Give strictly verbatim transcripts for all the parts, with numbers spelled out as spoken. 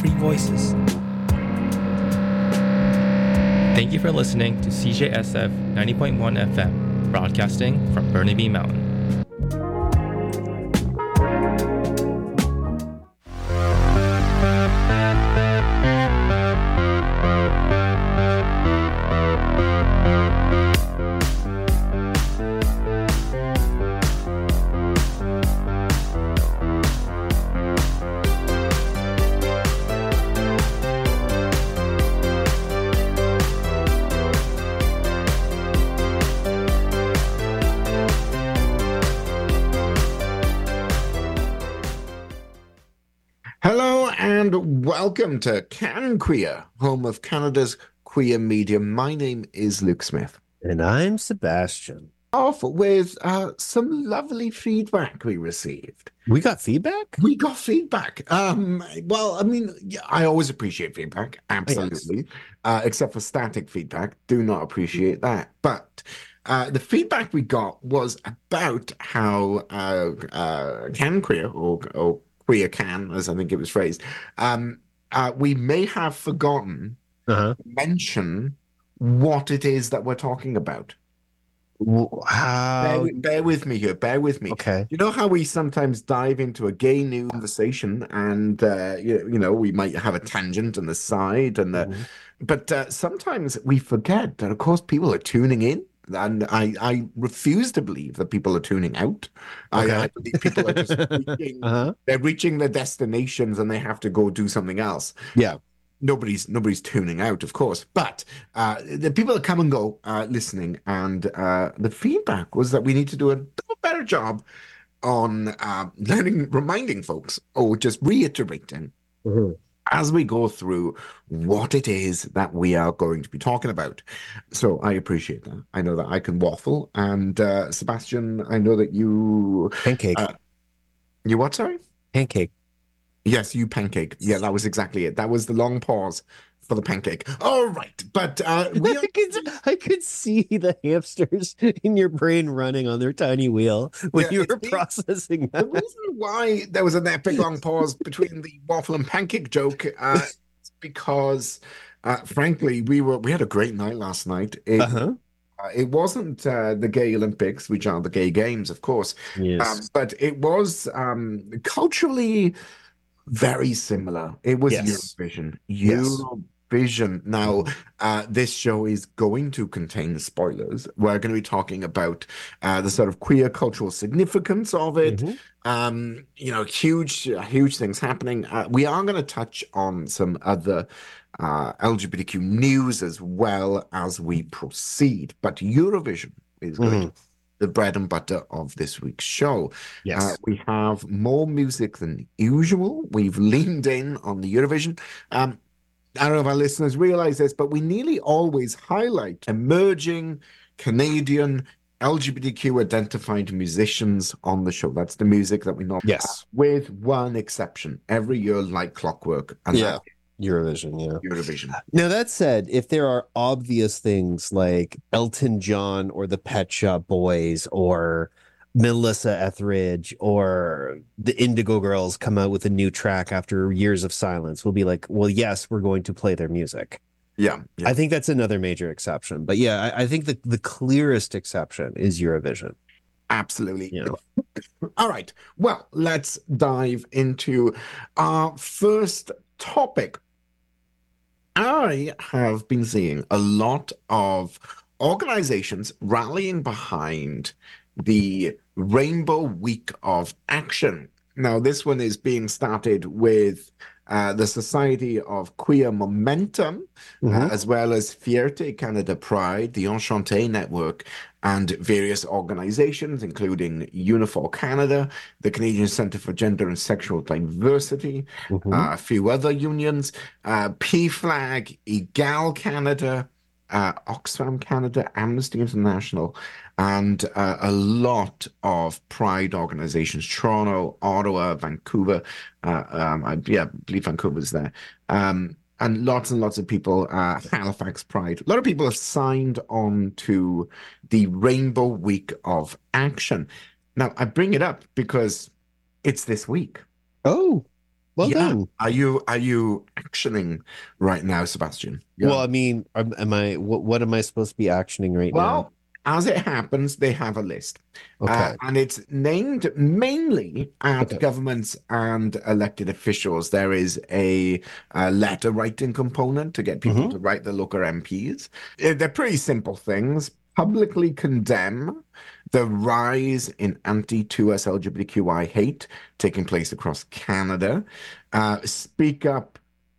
three voices. Thank you for listening to C J S F ninety point one F M, broadcasting from Burnaby Mountain. Welcome to Can Queer, home of Canada's queer media. My name is Luke Smith. And I'm Sebastian. Off with uh, some lovely feedback we received. We got feedback? We got feedback. Um, well, I mean, yeah, I always appreciate feedback, absolutely. Yes. Uh, except for static feedback. Do not appreciate that. But uh, the feedback we got was about how uh, uh, Can Queer, or, or Queer Can, as I think it was phrased, um, uh, we may have forgotten uh-huh. to mention what it is that we're talking about. How? Bear, bear with me here. Bear with me. Okay. You know how we sometimes dive into a gay news conversation, and uh, you, you know we might have a tangent on the side, and the, mm-hmm. but uh, sometimes we forget that, of course, people are tuning in. And I, I refuse to believe that people are tuning out. Okay. I, I believe people are just reaching, uh-huh. they're reaching their destinations and they have to go do something else. Yeah. Nobody's nobody's tuning out, of course. But uh, the people that come and go uh, listening, and uh, the feedback was that we need to do a better job on uh, learning, reminding folks, or just reiterating, mm-hmm. as we go through what it is that we are going to be talking about. So I appreciate that. I know that I can waffle. And uh, Sebastian, I know that you... Pancake. Uh, you what, sorry? Pancake. Yes, you pancake. Yeah, that was exactly it. That was the long pause for the pancake. All right, but uh, we are... I, could, I could see the hamsters in your brain running on their tiny wheel when yeah, you were processing that. The reason why there was an epic long pause between the waffle and pancake joke uh, is because, uh, frankly, we were we had a great night last night. It, uh-huh. uh, it wasn't uh, the Gay Olympics, which are the gay games, of course, yes. um, but it was um, culturally very similar. It was yes. Eurovision. Yes. Eurovision. Now, uh, this show is going to contain spoilers. We're going to be talking about uh, the sort of queer cultural significance of it. Mm-hmm. Um, you know, huge, huge things happening. Uh, we are going to touch on some other uh, L G B T Q news as well as we proceed. But Eurovision is going mm-hmm. to the bread and butter of this week's show. Yes. Uh, we have more music than usual. We've leaned in on the Eurovision. Um, I don't know if our listeners realize this, but we nearly always highlight emerging Canadian L G B T Q identified musicians on the show. That's the music that we normally yes. have, with one exception. Every year, like clockwork. And yeah. Eurovision, yeah. Eurovision. Now, that said, if there are obvious things like Elton John or the Pet Shop Boys or Melissa Etheridge or the Indigo Girls come out with a new track after years of silence, we'll be like, well, yes, we're going to play their music. Yeah. yeah. I think that's another major exception. But yeah, I, I think the, the clearest exception is Eurovision. Absolutely. You know? All right. Well, let's dive into our first topic. I have been seeing a lot of organizations rallying behind the Rainbow Week of Action. Now, this one is being started with uh, the Society of Queer Momentum, mm-hmm. uh, as well as Fierté Canada Pride, the Enchanté Network, and various organizations, including Unifor Canada, the Canadian Centre for Gender and Sexual Diversity, mm-hmm. uh, a few other unions, uh, P FLAG, EGAL Canada, uh, Oxfam Canada, Amnesty International, and uh, a lot of pride organizations, Toronto, Ottawa, Vancouver. Uh, um, I, yeah, I believe Vancouver's there. Um, and lots and lots of people, uh, Halifax Pride. A lot of people have signed on to the Rainbow Week of Action. Now, I bring it up because it's this week. Oh, well yeah. done. Are you are you actioning right now, Sebastian? Yeah. Well, I mean, am, am I what what am I supposed to be actioning right now? Well, as it happens, they have a list. Uh, Okay. and it's named mainly at Okay. governments and elected officials. There is a, a letter writing component to get people Mhm. to write the local M Ps. Uh, They're pretty simple things. Publicly condemn the rise in anti-two S L G B T Q I hate taking place across Canada. Uh, speak up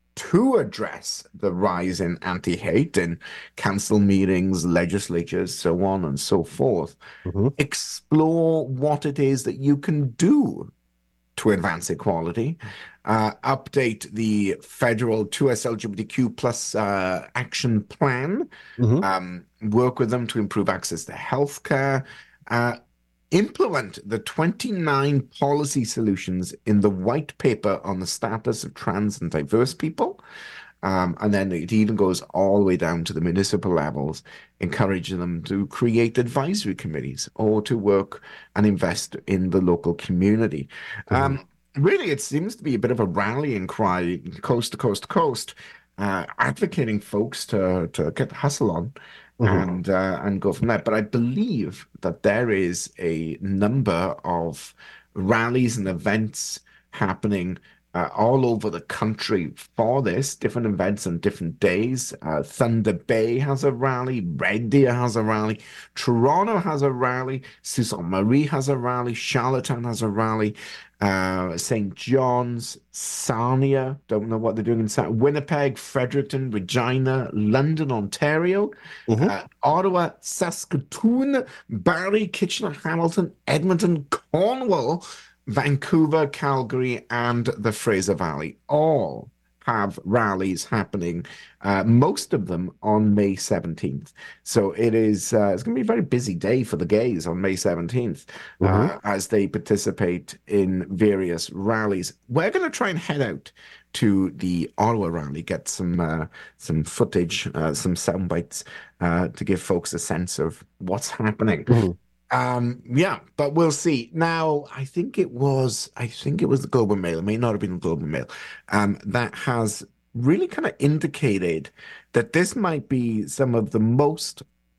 to address the rise in anti-hate in council meetings, legislatures, so on and so forth. Mhm. Explore what it is that you can do to advance equality. Uh, update the federal two S L G B T Q plus uh, action plan. Mhm. Um, work with them to improve access to healthcare. Uh, implement the twenty-nine policy solutions in the white paper on the status of trans and diverse people. Um, and then it even goes all the way down to the municipal levels, encouraging them to create advisory committees or to work and invest in the local community. Um, really, it seems to be a bit of a rallying cry, coast to coast to coast, uh, advocating folks to to get the hustle on Mhm. and uh, and go from there. But I believe that there is a number of rallies and events happening uh, all over the country for this, different events on different days. Uh, Thunder Bay has a rally, Red Deer has a rally, Toronto has a rally, Sault Ste. Marie has a rally, Charlottetown has a rally, uh, Saint John's, Sarnia, don't know what they're doing in Sa- Winnipeg, Fredericton, Regina, London, Ontario, Mhm. uh, Ottawa, Saskatoon, Barrie, Kitchener, Hamilton, Edmonton, Cornwall, Vancouver, Calgary, and the Fraser Valley all have rallies happening, uh, most of them on May seventeenth. So it is uh, it's going to be a very busy day for the gays on May seventeenth uh, Mhm. as they participate in various rallies. We're going to try and head out to the Ottawa rally, get some uh, some footage, uh, some sound bites uh, to give folks a sense of what's happening. Mhm. Um, yeah, but we'll see. Now, I think it was, I think it was the Global Mail. It may not have been the Global Mail. Um, that has really kind of indicated that this might be some of the most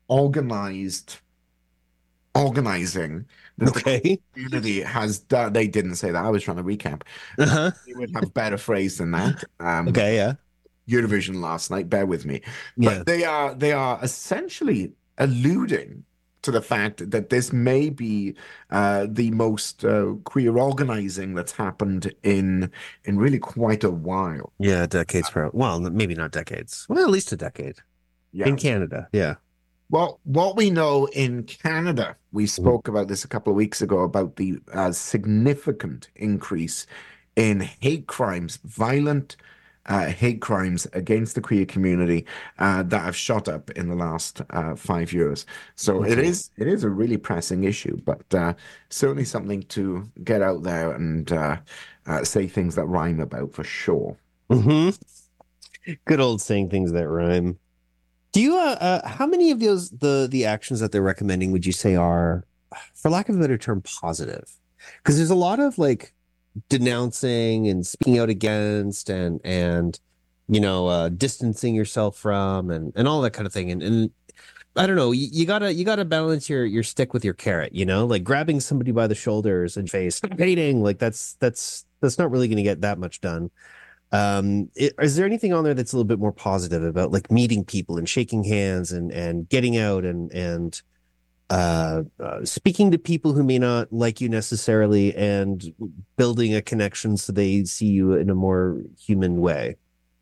organized organizing that the Okay. community has done. They didn't say that. I was trying to recap. Uh-huh. They would have a better phrase than that. Um, Okay, yeah. Eurovision last night. Bear with me, Yeah. but they are they are essentially alluding to the fact that this may be uh, the most uh, queer organizing that's happened in in really quite a while. Yeah, decades pro. Well, n- maybe not decades. Well, at least a decade. Yeah. In Canada. Yeah. Well, what we know in Canada, we spoke about this a couple of weeks ago about the uh, significant increase in hate crimes, violent uh, hate crimes against the queer community uh, that have shot up in the last uh, five years. So it Mhm. is it is a really pressing issue, but uh, certainly something to get out there and uh, uh, say things that rhyme about for sure. hmm Good old saying things that rhyme. Do you uh, uh how many of those the the actions that they're recommending would you say are, for lack of a better term, positive? Because there's a lot of like denouncing and speaking out against and and you know uh distancing yourself from and and all that kind of thing. And and I don't know, you, you gotta you gotta balance your your stick with your carrot, you know, like grabbing somebody by the shoulders and face, stop hating, like that's that's that's not really gonna get that much done. Um, i- is there anything on there that's a little bit more positive about like meeting people and shaking hands and and getting out and and uh, uh speaking to people who may not like you necessarily and building a connection so they see you in a more human way?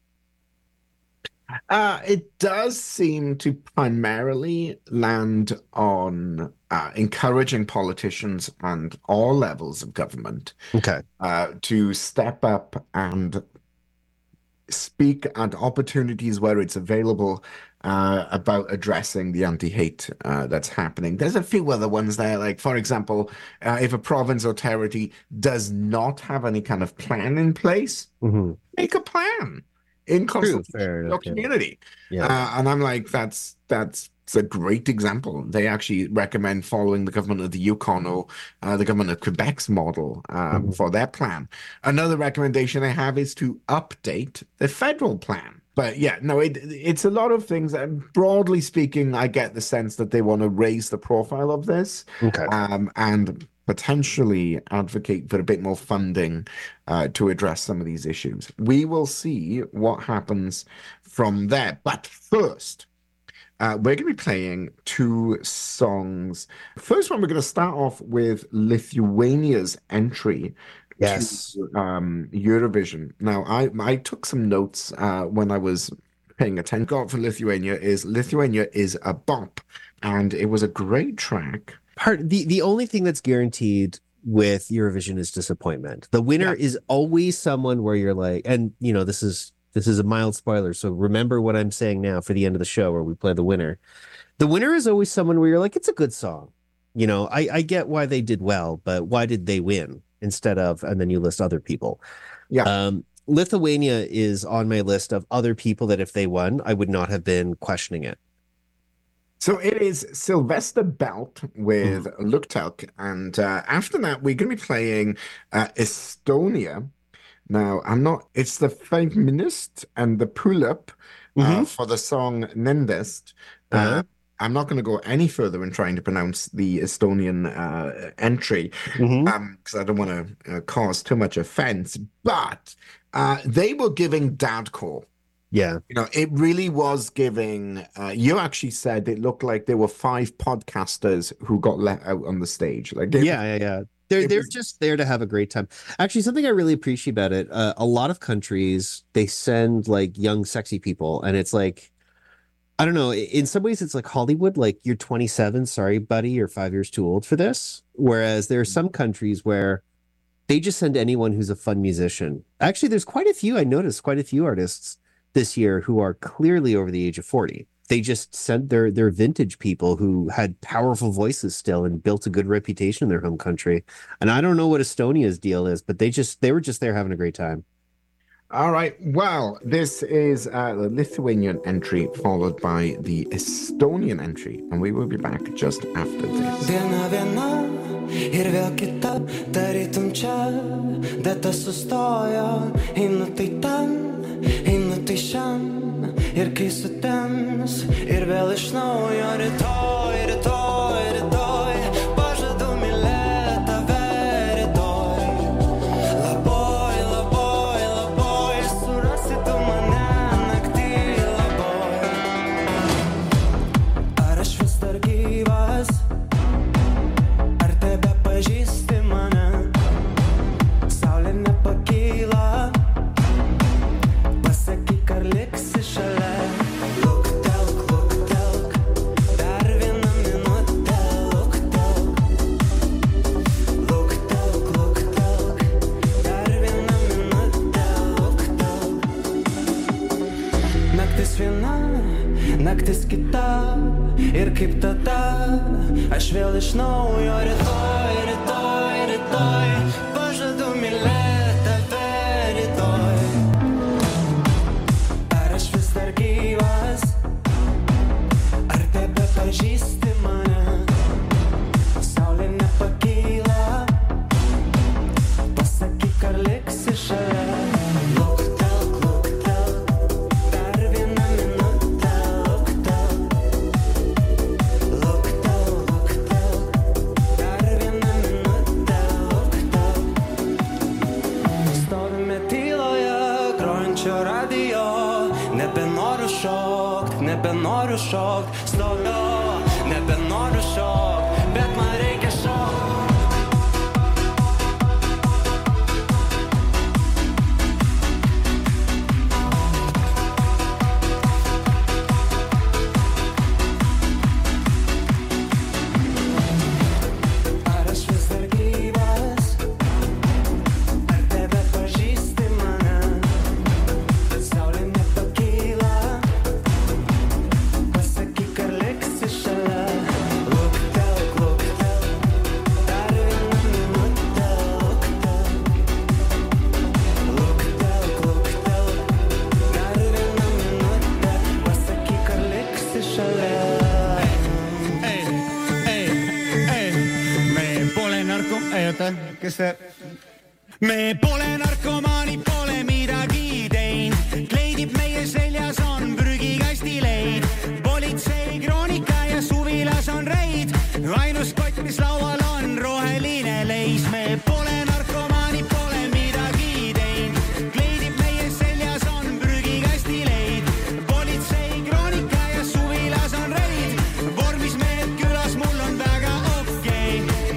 Uh, it does seem to primarily land on uh, encouraging politicians and all levels of government Okay. uh, to step up and speak at opportunities where it's available uh, about addressing the anti-hate uh, that's happening. There's a few other ones there, like, for example, uh, if a province or territory does not have any kind of plan in place, Mhm. make a plan in True, consultation fair with your enough. Yeah. community. Yeah. Uh, and I'm like, that's that's it's a great example. They actually recommend following the government of the Yukon or uh, the government of Quebec's model um, mm-hmm. for their plan. Another recommendation they have is to update the federal plan. But yeah, no, it, it's a lot of things. And broadly speaking, I get the sense that they want to raise the profile of this okay. um, and potentially advocate for a bit more funding uh, to address some of these issues. We will see what happens from there. But first, Uh, we're going to be playing two songs. First one, we're going to start off with Lithuania's entry yes. to um, Eurovision. Now, I, I took some notes uh, when I was paying attention. Got for Lithuania is Lithuania is a bop, and it was a great track. Part the, the only thing that's guaranteed with Eurovision is disappointment. The winner yeah. is always someone where you're like, and you know, this is This is a mild spoiler, so remember what I'm saying now for the end of the show where we play the winner. The winner is always someone where you're like, it's a good song. You know, I, I get why they did well, but why did they win instead of, and then you list other people. Yeah. Um, Lithuania is on my list of other people that if they won, I would not have been questioning it. So it is Sylvester Belt with mm. Luktelk, and uh, after that, we're going to be playing uh, Estonia. Now, I'm not, it's the feminist and the pull-up uh, mm-hmm. for the song Nendest. Uh-huh. Uh, I'm not going to go any further in trying to pronounce the Estonian uh, entry because mm-hmm. um, I don't want to uh, cause too much offense, but uh, they were giving dadcore. Yeah. You know, it really was giving, uh, you actually said it looked like there were five podcasters who got let out on the stage. Like, Yeah, yeah, yeah. They're, they're just there to have a great time. Actually, something I really appreciate about it, uh, a lot of countries, they send like young, sexy people. And it's like, I don't know, in some ways it's like Hollywood, like you're twenty-seven, sorry, buddy, you're five years too old for this. Whereas there are some countries where they just send anyone who's a fun musician. Actually, there's quite a few, I noticed quite a few artists this year who are clearly over the age of forty. They just sent their their vintage people who had powerful voices still and built a good reputation in their home country. And I don't know what Estonia's deal is, but they just they were just there having a great time. All right. Well, this is uh, the Lithuanian entry followed by the Estonian entry, and we will be back just after this. Viena viena ir vėl kita, tarytum čia, data sustojo, einu tai ten, einu tai šiam. Ir kai sutems, ir vėl iš naujo rytoj, rytoj, rytoj, pažadu mylėt tave rytoj. Labai, labai, labai, surasi tu mane naktį labai. Ar aš vis dar gyvas, ar tebe pažįsti mane? Saulė nepakyla, pasakyk, ar liksi šalia. Naktis kita ir kaip tada aš vėl iš naujo rytoj, rytoj, rytoj pažadu mylėt tave rytoj. Ar aš vis dar gyvas, ar tebe pažįsti mane? Saulė nepakyla, pasakyk, ar liksi šalia. Nebenoriu šokt, stoviu, nebenoriu šokt, bet man reikia šokt. Ar aš vis dar gyvas, ar tebe pažįsti mane? Saulė nepakyla, pasakyk, ar liksi šalia. Luktelk, luktelk, väikese. me pole narkomaanid, pole midagi teinud. kleidib meie seljas on prügikasti leid. politsei kroonika ja suvilas on reid. ainus kott, mis laual on roheline leis. me pole narkomaanid, pole midagi teinud. kleidib meie seljas on prügikasti leid. politsei kroonika ja suvilas on reid. vormis mehed külas, mul on väga okei okay.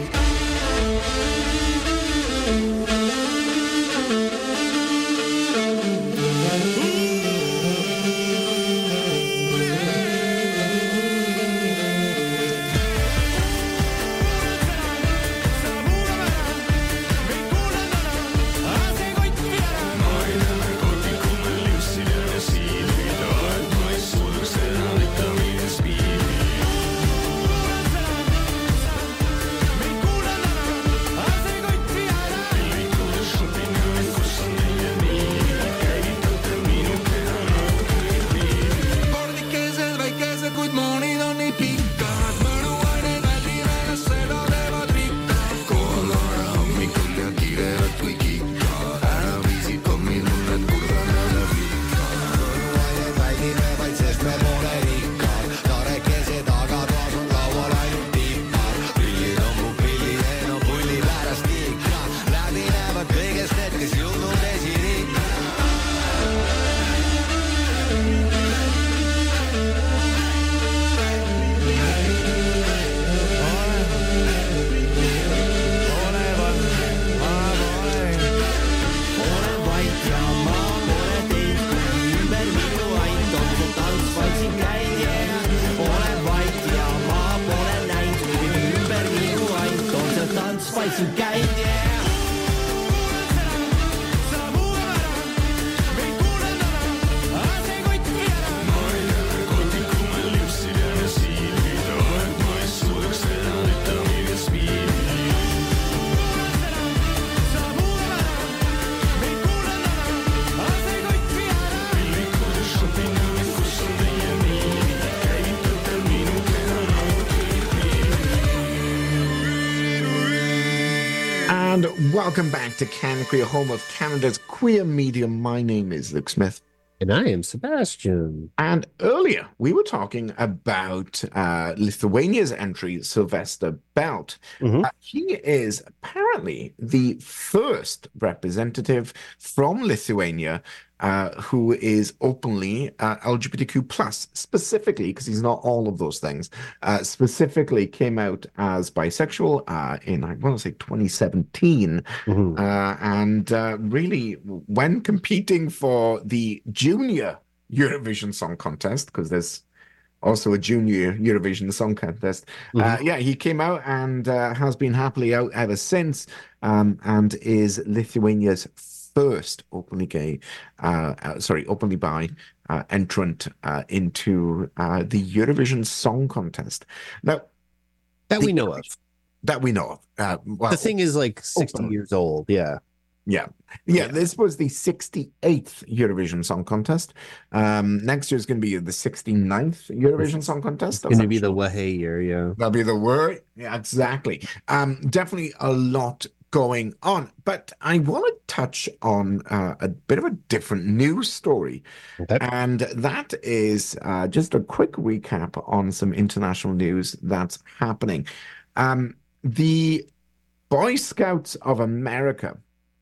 Welcome back to Can Queer, home of Canada's queer media. My name is Luke Smith. And I am Sebastian. And earlier, we were talking about uh, Lithuania's entry, Sylvester Belt. Mm-hmm. Uh, he is apparently the first representative from Lithuania uh, who is openly uh, L G B T Q plus, specifically, because he's not all of those things, uh, specifically came out as bisexual uh, in, I want to say, twenty seventeen. Mm-hmm. Uh, and uh, really, when competing for the Junior Eurovision Song Contest, because there's also a Junior Eurovision Song Contest. Mm-hmm. Uh, yeah, he came out and uh, has been happily out ever since, um, and is Lithuania's first openly gay, uh, uh, sorry, openly bi uh, entrant uh, into uh, the Eurovision Song Contest. Now, that we know of. That we know of. Uh, well, the thing is like sixty openly. Years old. Yeah. Yeah. yeah. Yeah. This was the sixty-eighth Eurovision Song Contest. Um, next year is going to be the sixty-ninth Eurovision Song Contest. It's going to be the Wahey year, yeah. That'll be the word. Yeah, exactly. Um, definitely a lot going on. But I want to touch on uh, a bit of a different news story. Okay. And that is uh, just a quick recap on some international news that's happening. Um, the Boy Scouts of America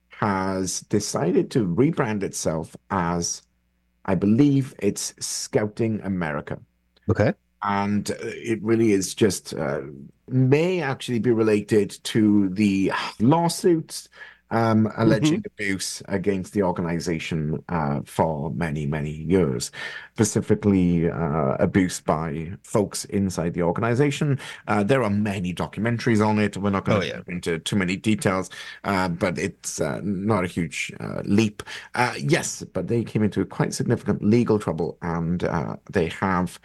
has decided to rebrand itself as, I believe it's Scouting America. Okay. And it really is just, uh, may actually be related to the lawsuits um, alleging mm-hmm. abuse against the organization uh, for many, many years, specifically uh, abuse by folks inside the organization. Uh, there are many documentaries on it. We're not going to oh, yeah. go into too many details, uh, but it's uh, not a huge uh, leap. Uh, yes, but they came into quite significant legal trouble, and uh, they have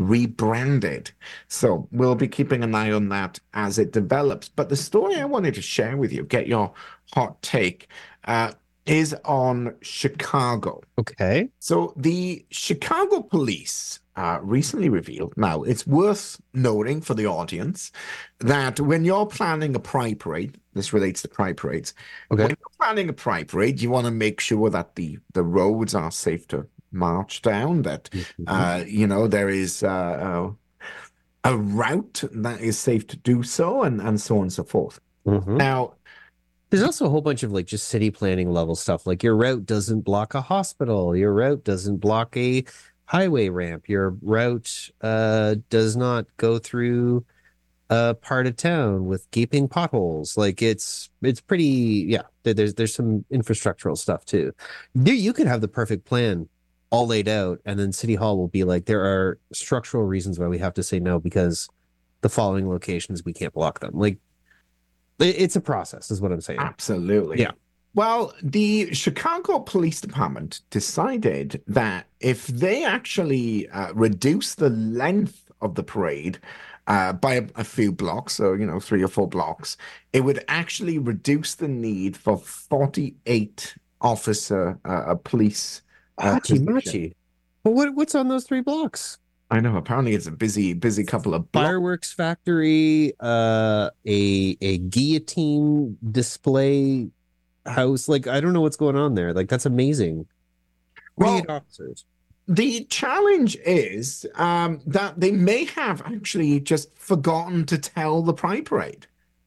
rebranded. So we'll be keeping an eye on that as it develops. But the story I wanted to share with you, get your hot take, uh, is on Chicago. Okay. So the Chicago police, uh, recently revealed. Now, it's worth noting for the audience that when you're planning a pride parade, this relates to pride parades. Okay. When you're planning a pride parade, you want to make sure that the the roads are safe to march down. That Mhm. uh, you know there is uh, uh, a route that is safe to do so, and and so on and so forth. Mhm. Now, There's also a whole bunch of like just city planning level stuff. Like your route doesn't block a hospital. Your route doesn't block a highway ramp. Your route uh, does not go through a part of town with gaping potholes. Like it's it's pretty yeah. there- There's there's some infrastructural stuff too. There you could have the perfect plan all laid out, and then City Hall will be like, there are structural reasons why we have to say no because the following locations we can't block them. Like it- it's a process, is what I'm saying. absolutely. Yeah. Well, the Chicago Police Department decided that if they actually uh, reduce the length of the parade uh, by a, a few blocks, so, you know, three or four blocks, it would actually reduce the need for forty-eight officer uh, police. Uh, Hachi position. machi. Well, what what's on those three blocks? I know. Apparently, it's a busy, busy couple of blocks. Fireworks factory, uh, a a guillotine display house. Like I don't know what's going on there. Like that's amazing. Well, forty-eight officers. the challenge is um, that they may have actually just forgotten to tell the Pride Parade.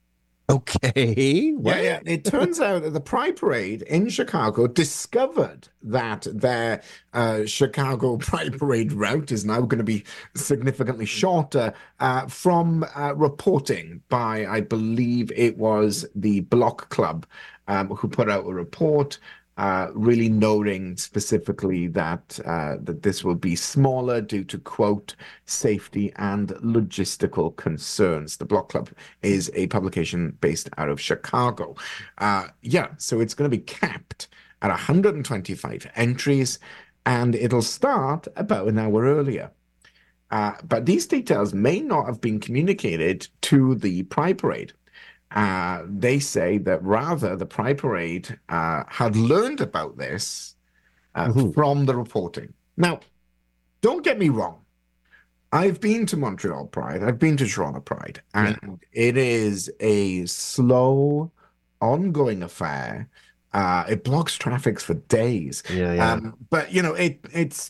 Okay. What? Yeah, yeah. It turns out that the Pride Parade in Chicago discovered that their uh, Chicago Pride Parade route is now going to be significantly shorter uh, from uh, reporting by, I believe it was the Block Club, um, who put out a report uh, really noting specifically that uh, that this will be smaller due to, quote, safety and logistical concerns. The Block Club is a publication based out of Chicago. Uh, yeah, so it's going to be capped at one hundred twenty-five entries, and it'll start about an hour earlier. Uh, but these details may not have been communicated to the Pride Parade. Uh, they say that rather the Pride Parade uh, had learned about this uh, Mhm. from the reporting. Now, don't get me wrong. I've been to Montreal Pride. I've been to Toronto Pride, and it is a slow, ongoing affair. Uh, it blocks traffic for days. Yeah, yeah. Um, but you know, it it's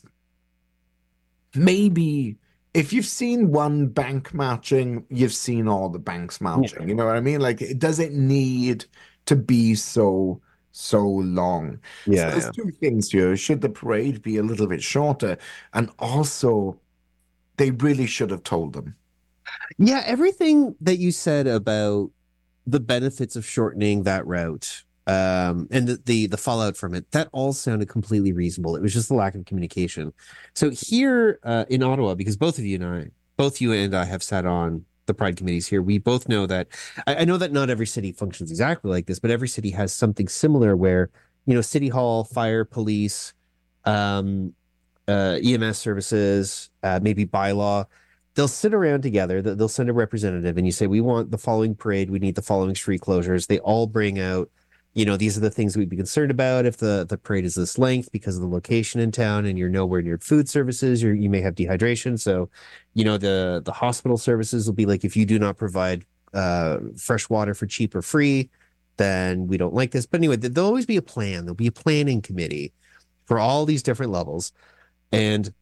maybe if you've seen one bank marching, you've seen all the banks marching. You know what I mean? Like, it doesn't need to be so so long. yeah, So there's yeah. two things here. Should the parade be a little bit shorter? And also, they really should have told them. Yeah, everything that you said about the benefits of shortening that route, um, and the, the the fallout from it, that all sounded completely reasonable. It was just the lack of communication. So here uh, in Ottawa, because both of you and I, both you and I have sat on the Pride committees here, we both know that I, I know that not every city functions exactly like this, but every city has something similar where, you know, city hall, fire, police, um, uh, E M S services, uh, maybe bylaw. They'll sit around together. th- They'll send a representative, and you say, "We want the following parade. We need the following street closures." They all bring out, you know, these are the things we'd be concerned about if the the parade is this length because of the location in town, and you're nowhere near food services. You're, you may have dehydration, so, you know, the the hospital services will be like, if you do not provide uh, fresh water for cheap or free, then we don't like this. But anyway, th- there'll always be a plan. There'll be a planning committee for all these different levels, and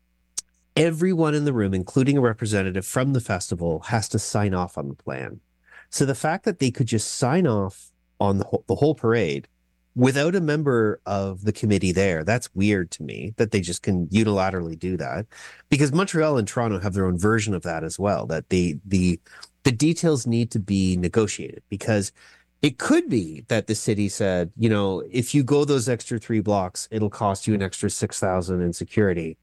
everyone in the room, including a representative from the festival, has to sign off on the plan. So the fact that they could just sign off on the whole, the whole parade without a member of the committee there, that's weird to me that they just can unilaterally do that, because Montreal and Toronto have their own version of that as well, that the the the details need to be negotiated, because it could be that the city said, you know, if you go those extra three blocks, it'll cost you an extra six thousand in security.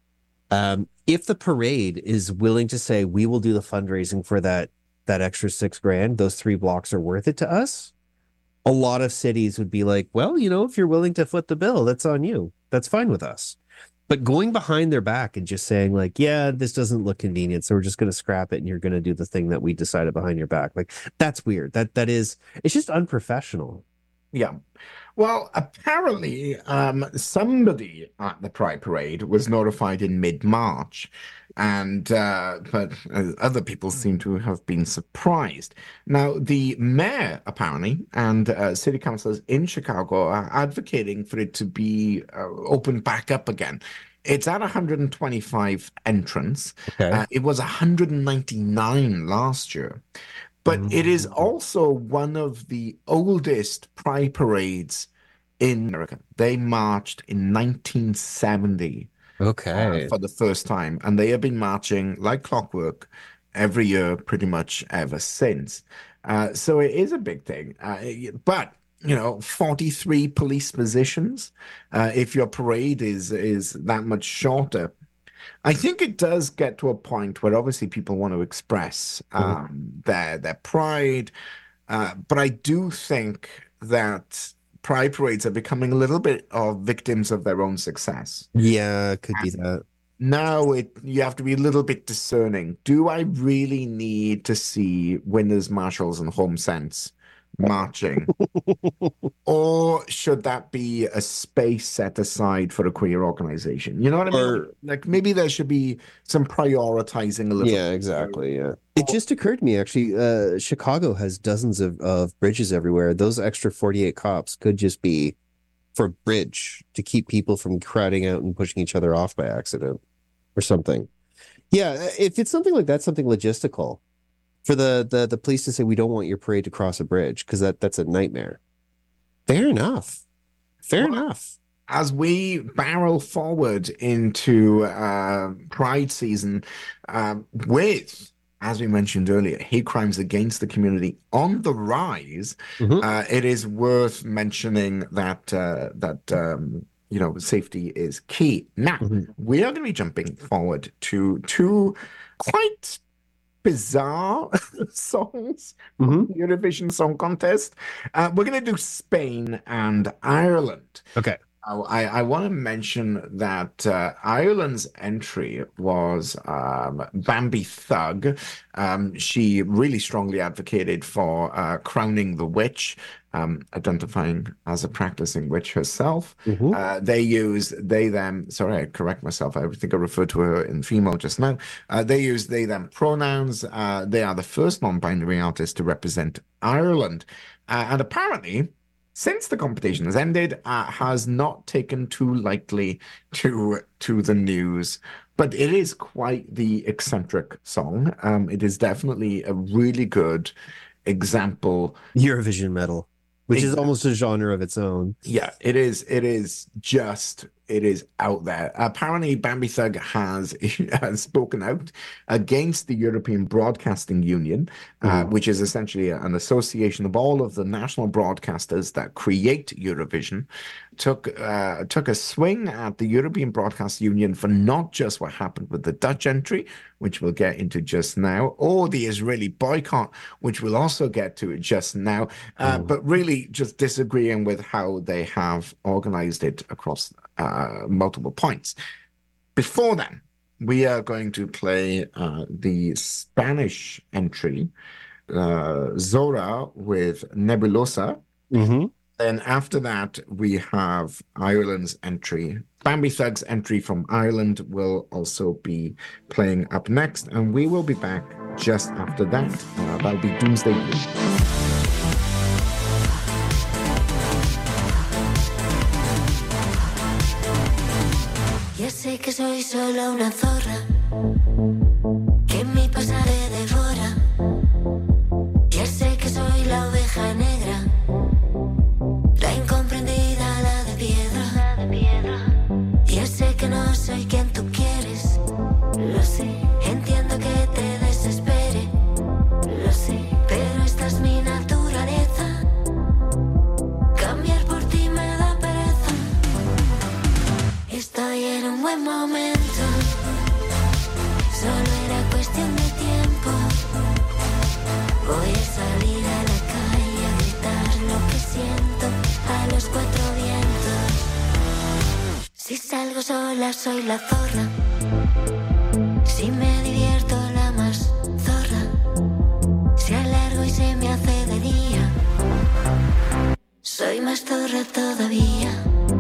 Um, if the parade is willing to say, we will do the fundraising for that that extra six grand, those three blocks are worth it to us, a lot of cities would be like, well, you know, if you're willing to foot the bill, that's on you. That's fine with us. But going behind their back and just saying like, yeah, this doesn't look convenient, so we're just going to scrap it and you're going to do the thing that we decided behind your back. Like, that's weird. That that is, it's just unprofessional. Yeah. Well, apparently, um, somebody at the Pride Parade was notified in mid-March, and uh, but uh, other people seem to have been surprised. Now, the mayor, apparently, and uh, city councilors in Chicago are advocating for it to be uh, opened back up again. It's at one hundred twenty-five entrants. Okay. Uh, it was one hundred ninety-nine last year. But it is also one of the oldest Pride parades in America. They marched in nineteen seventy Okay. uh, for the first time, and they have been marching like clockwork every year pretty much ever since. Uh, so it is a big thing. Uh, but you know, forty-three police positions. Uh, if your parade is is that much shorter, I think it does get to a point where obviously people want to express um, their their pride, uh, but I do think that pride parades are becoming a little bit of victims of their own success. Yeah, it could be that. Now it you have to be a little bit discerning. Do I really need to see winners, marshals, and home sense marching, or should that be a space set aside for a queer organization? You know what I mean? Or- Like maybe there should be some prioritizing a little. Yeah, exactly. Yeah. It just occurred to me actually, uh, Chicago has dozens of, of bridges everywhere. Those extra forty-eight cops could just be for bridge to keep people from crowding out and pushing each other off by accident or something. Yeah, if it's something like that, something logistical. For the, the, the police to say, we don't want your parade to cross a bridge because that, that's a nightmare. Fair enough. Fair Well, enough. As we barrel forward into uh, Pride season um, with, as we mentioned earlier, hate crimes against the community on the rise, Mhm. uh, it is worth mentioning that uh, that um, you know safety is key. Now Mhm. we are going to be jumping forward to two quite bizarre songs Mhm. from the Eurovision Song Contest. Uh, we're going to do Spain and Ireland. Okay. Uh, I, I want to mention that uh, Ireland's entry was um, Bambi Thug. Um, she really strongly advocated for uh, crowning the witch, um, identifying as a practicing witch herself. Mhm. Uh, they use they them. Sorry, I correct myself. I think I referred to her in female just now. Uh, they use they them pronouns. Uh, they are the first non-binary artist to represent Ireland, uh, and apparently, since the competition has ended, uh, has not taken too lightly to to the news. But it is quite the eccentric song. Um, it is definitely a really good example. Eurovision medal, which is Exactly. almost a genre of its own. Yeah, it is. It is just. It is out there. Apparently, Bambi Thug has, has spoken out against the European Broadcasting Union, uh, Mhm. which is essentially an association of all of the national broadcasters that create Eurovision. Took uh, took a swing at the European Broadcast Union for not just what happened with the Dutch entry, which we'll get into just now, or the Israeli boycott, which we'll also get to just now, uh, Mm. but really just disagreeing with how they have organized it across uh, multiple points. Before then, we are going to play uh, the Spanish entry, uh, Zora with Nebulosa. Mhm. Then after that, we have Ireland's entry. Bambi Thug's entry from Ireland will also be playing up next, and we will be back just after that. Uh, that'll be Doomsday Blue. Ya sé que soy solo una zorra, que mi pasado me devora. Ya sé que soy la oveja negra, la incomprendida, la de piedra. Ya sé que no soy quien tú quieres, lo sé. Entiendo que te desespere, lo sé. Pero esta es mi naturaleza, cambiar por ti me da pereza. Estoy en un buen momento, solo era cuestión de tiempo. Voy a salir a la calle a gritar lo que siento a los cuatro vientos. Si salgo sola soy la zorra, si me divierto la más zorra, si alargo y se me hace de día. Soy soy más zorra todavía.